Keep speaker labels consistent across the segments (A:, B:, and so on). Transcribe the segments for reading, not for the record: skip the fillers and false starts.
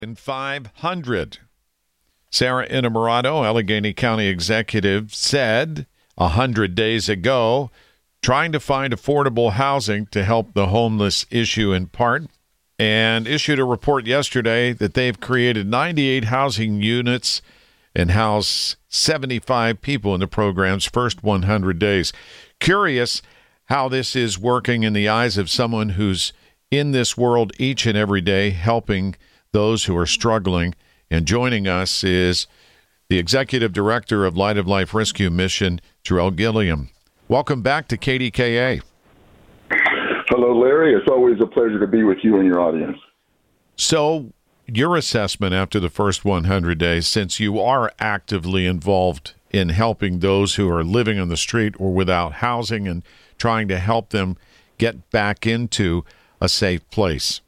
A: in 500. Sarah Innamorato, Allegheny County Executive, said 100 days ago, trying to find affordable housing to help the homeless issue in part, and issued a report yesterday that they've created 98 housing units and house 75 people in the program's first 100 days. Curious how this is working in the eyes of someone who's in this world each and every day, helping those who are struggling. And joining us is the Executive Director of Light of Life Rescue Mission, Jarrell Gilliam. Welcome back to KDKA.
B: Hello, Larry. It's always a pleasure to be with you and your audience.
A: So, your assessment after the first 100 days, since you are actively involved in helping those who are living on the street or without housing and trying to help them get back into a safe place.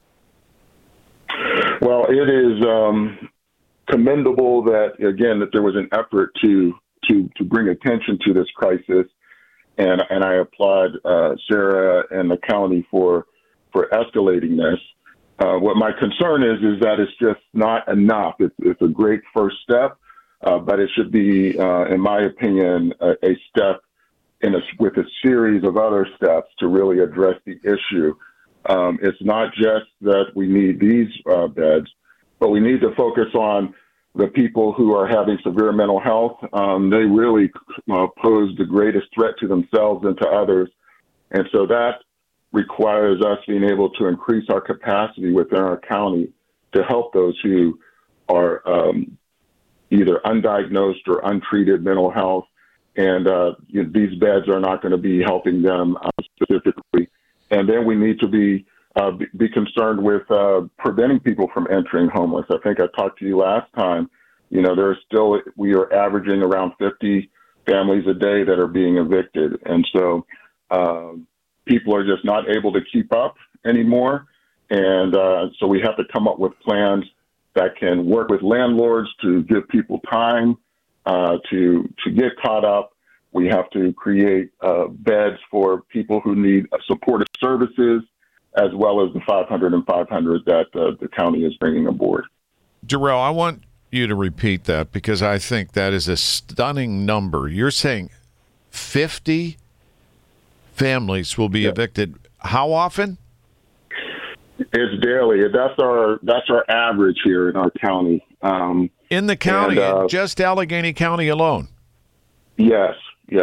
B: Well, it is commendable that, again, that there was an effort to bring attention to this crisis. And I applaud Sarah and the county for escalating this. What my concern is that it's just not enough. It's a great first step, but it should be, in my opinion, a step with a series of other steps to really address the issue. It's not just that we need these beds, but we need to focus on the people who are having severe mental health. They really pose the greatest threat to themselves and to others. And so that requires us being able to increase our capacity within our county to help those who are either undiagnosed or untreated mental health. And these beds are not going to be helping them specifically. And then we need to be concerned with preventing people from entering homeless. I think I talked to you last time. We are averaging around 50 families a day that are being evicted. And so people are just not able to keep up anymore. And so we have to come up with plans that can work with landlords to give people time to get caught up. We have to create beds for people who need supportive services, as well as the 500 and 500 that the county is bringing aboard.
A: Jarrell, I want you to repeat that because I think that is a stunning number. You're saying 50 families will be evicted. How often?
B: It's daily. That's our average here in our county.
A: In the county, just Allegheny County alone?
B: Yes.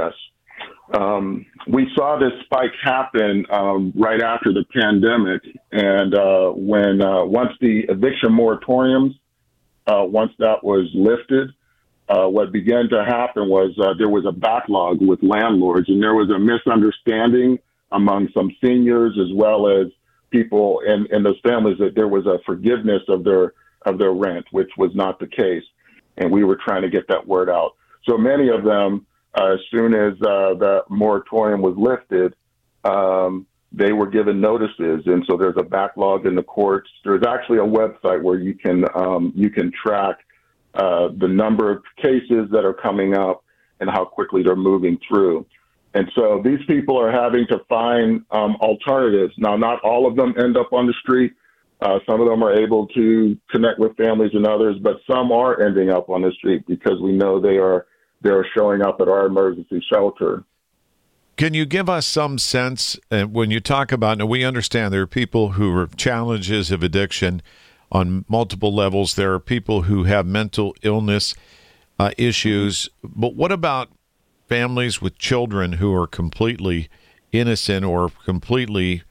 B: We saw this spike happen right after the pandemic, and once the eviction moratoriums, once that was lifted, what began to happen was there was a backlog with landlords, and there was a misunderstanding among some seniors as well as people in those families that there was a forgiveness of their rent, which was not the case, and we were trying to get that word out. So many of them, as soon as the moratorium was lifted, they were given notices, and so there's a backlog in the courts. There's actually a website where you can track the number of cases that are coming up and how quickly they're moving through. And so these people are having to find alternatives. Now, not all of them end up on the street. Some of them are able to connect with families and others, but some are ending up on the street because we know they're showing up at our emergency shelter.
A: Can you give us some sense, when you talk about, now we understand there are people who have challenges of addiction on multiple levels. There are people who have mental illness issues. But what about families with children who are completely innocent or completely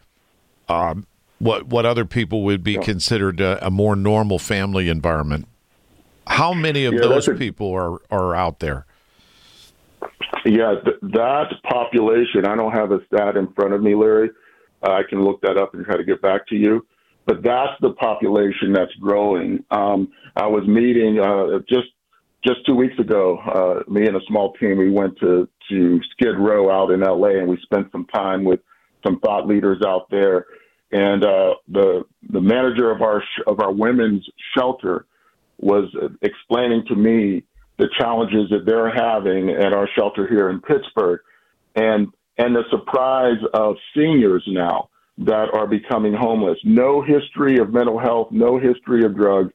A: what other people would be considered a more normal family environment? How many of those people are out there?
B: Yeah, that population, I don't have a stat in front of me, Larry. I can look that up and try to get back to you. But that's the population that's growing. I was meeting just 2 weeks ago, me and a small team, we went to Skid Row out in L.A., and we spent some time with some thought leaders out there. And the manager of our women's shelter was explaining to me the challenges that they're having at our shelter here in Pittsburgh, and the surprise of seniors now that are becoming homeless. No history of mental health, no history of drug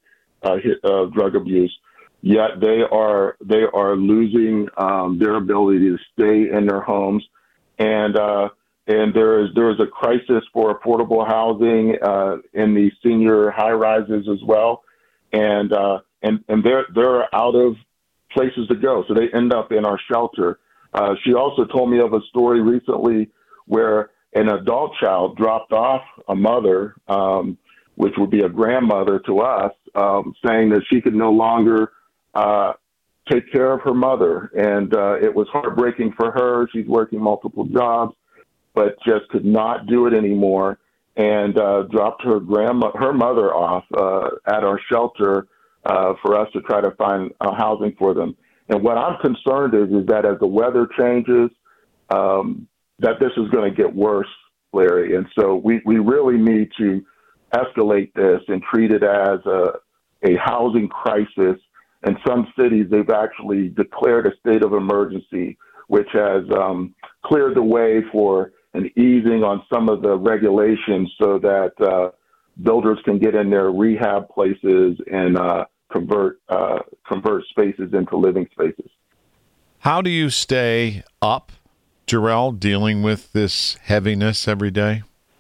B: drug abuse. Yet they are losing their ability to stay in their homes, and there is a crisis for affordable housing in the senior high rises as well, and they're out of places to go, so they end up in our shelter. She also told me of a story recently where an adult child dropped off a mother, which would be a grandmother to us, saying that she could no longer take care of her mother. And it was heartbreaking for her. She's working multiple jobs, but just could not do it anymore, and dropped her mother off at our shelter for us to try to find housing for them. And what I'm concerned is that as the weather changes, that this is going to get worse, Larry. And so we really need to escalate this and treat it as a housing crisis. In some cities, they've actually declared a state of emergency, which has cleared the way for an easing on some of the regulations so that builders can get in their rehab places and convert spaces into living spaces.
A: How do you stay up, Jarrell, dealing with this heaviness every day?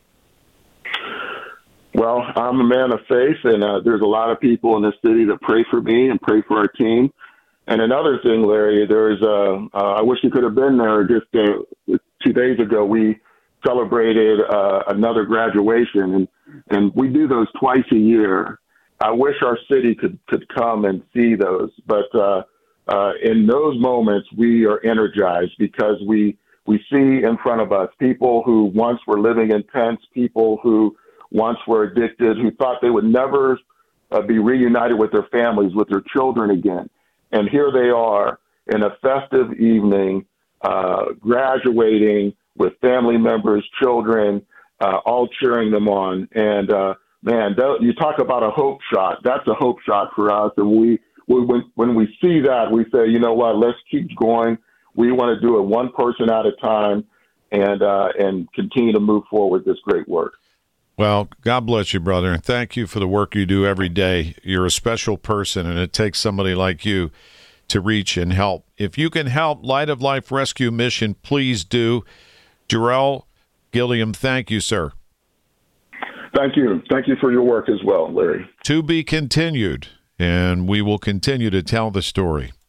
B: Well, I'm a man of faith, and there's a lot of people in this city that pray for me and pray for our team. And another thing, Larry, I wish you could have been there. Just 2 days ago, we celebrated another graduation, and we do those twice a year. I wish our city could come and see those. But in those moments, we are energized because we see in front of us people who once were living in tents, people who once were addicted, who thought they would never be reunited with their families, with their children again. And here they are in a festive evening, graduating with family members, children, all cheering them on. And man, you talk about a hope shot. That's a hope shot for us. And when we see that, we say, you know what, let's keep going. We want to do it one person at a time and continue to move forward this great work.
A: Well, God bless you, brother, and thank you for the work you do every day. You're a special person, and it takes somebody like you to reach and help. If you can help Light of Life Rescue Mission, please do. Jarrell Gilliam, thank you, sir.
B: Thank you. Thank you for your work as well, Larry.
A: To be continued, and we will continue to tell the story.